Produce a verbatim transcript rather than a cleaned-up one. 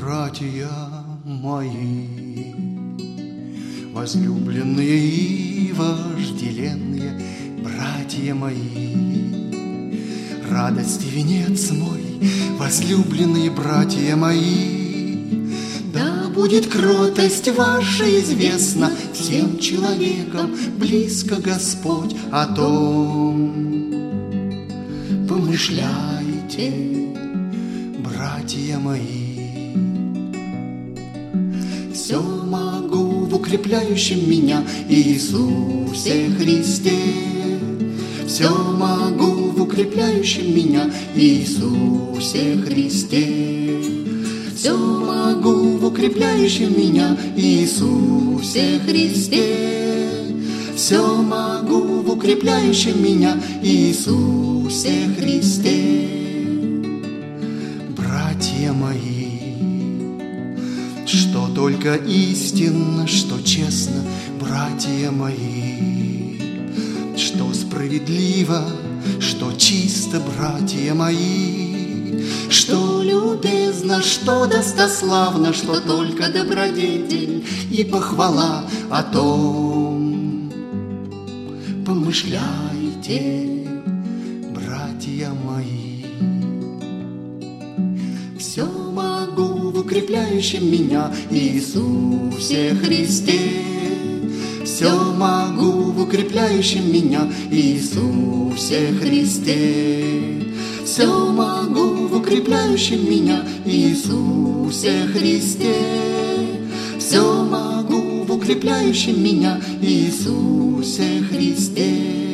братья мои, возлюбленные и вожделенные братья мои, радость и венец мой, возлюбленные братья мои, да будет кротость ваша известна всем человекам, близко Господь о том помышляйте, братья мои. Все могу в укрепляющем меня Иисусе Христе. Все могу в укрепляющем меня Иисусе Христе. Все могу в укрепляющем меня Иисусе Христе. Все могу в укрепляющем меня Иисусе Христе. Братья мои, что только истинно, что честно, братья мои, что справедливо, что чисто, братья мои, что любезно, что достославно, что только добродетель и похвала, о том помышляйте, братья мои. Все могу в укрепляющем меня Иисусе Христе. Все могу в укрепляющем меня Иисусе Христе. Все могу в укрепляющем меня Иисусе Христе. Все могу в укрепляющем меня Иисусе Христе.